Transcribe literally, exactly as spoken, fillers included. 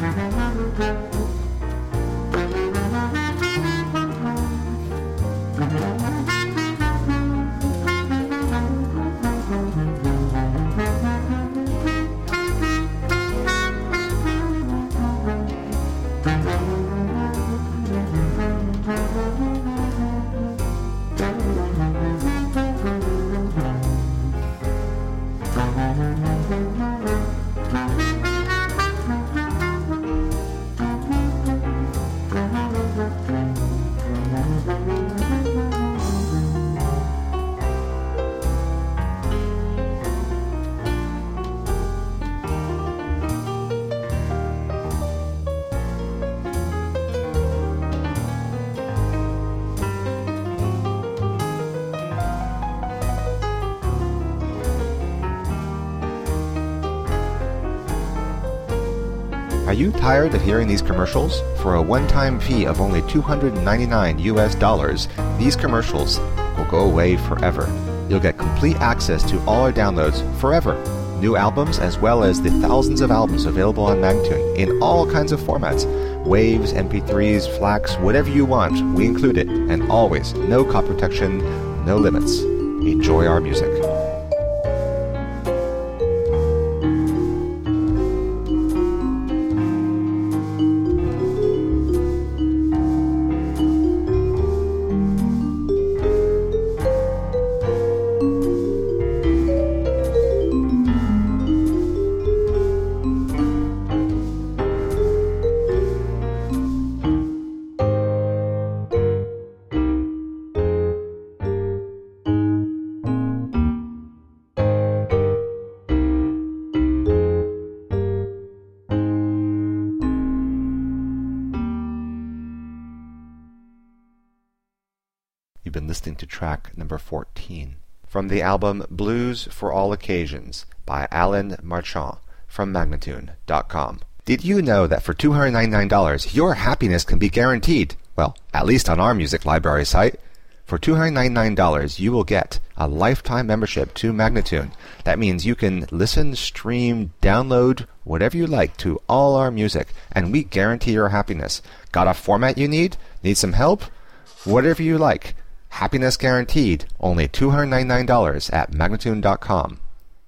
Are you tired of hearing these commercials? For a one-time fee of only two hundred ninety-nine U S dollars, these commercials will go away forever. You'll get complete access to all our downloads forever. New albums as well as the thousands of albums available on Magnatune in all kinds of formats. Waves, M P threes, FLACs, whatever you want, we include it. And always, no copy protection, no limits. Enjoy our music. You've been listening to track number fourteen from the album Blues for All Occasions by Alan Marchand from Magnatune dot com. Did you know that for two hundred ninety-nine dollars your happiness can be guaranteed? Well, at least on our music library site. For two hundred ninety-nine dollars you will get a lifetime membership to Magnatune. That means you can listen, stream, download, whatever you like to all our music, and we guarantee your happiness. Got a format you need? Need some help? Whatever you like. Happiness guaranteed. Only two hundred ninety-nine dollars at Magnatune dot com.